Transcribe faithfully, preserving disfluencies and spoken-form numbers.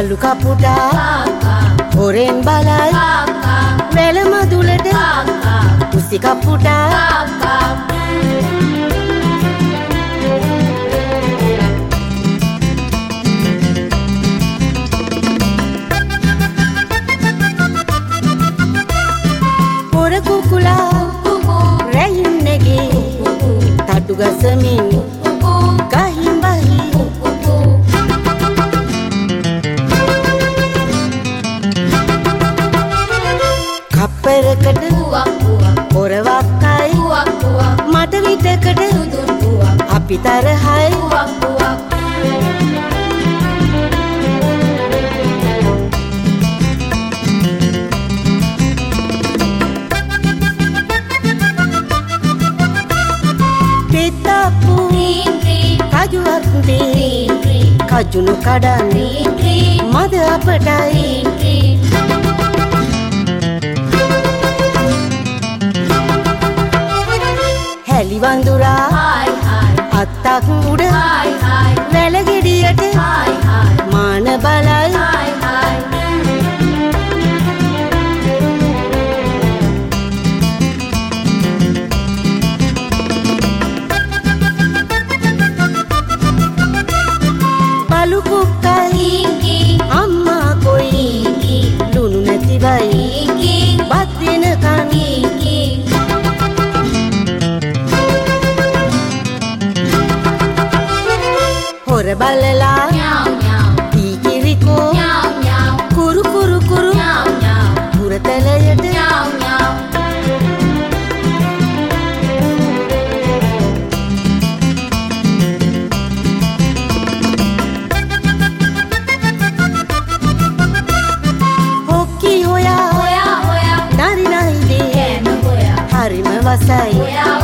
කළු කපුටා හොරෙන් බලයි වැල මදුලට කුසි කපුටා පොර කුකුලා රැයින් නැගේ තඩු ගසමින් ගහින් බහි කප්පරකට පොරවක්කයි මට විටකට අපි තරහයි පෙත්තප්පු කජුවක් දේ කජුණු කඩන්නේ මද අපටයි හැලි වඳුරා අත්තක් උඩ වැල ගෙඩියට මාන බලයි බලු කුක්කයි අම්මා කොයි ලුණු නැතිවයි බත් වෙනකන් හොර බලලා පීකිරිකෝ කුරු කුරු කුරු පුරතලයට හොක්කි හොයා නරි නයිදේ හරිම වසයි